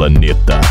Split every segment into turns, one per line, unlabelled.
planeta.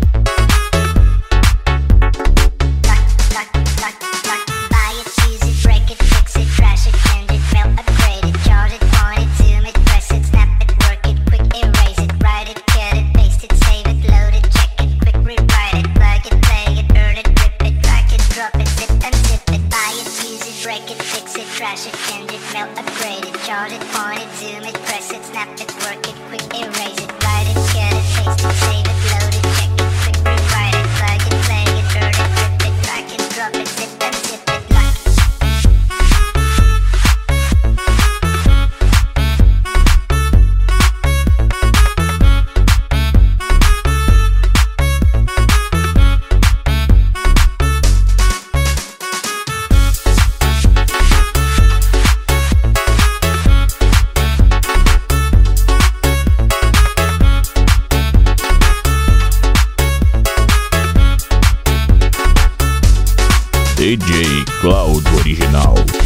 Trash it, change it, melt, upgrade it, charge it, point it, zoom it, press it, snap it, work it, quick erase it, write it, cut it, paste it, save it, load it, check it, quick rewrite it, plug it, play it, burn it, rip it, drag it, drop it, zip and zip it, lock it.
DJ Cloud Original.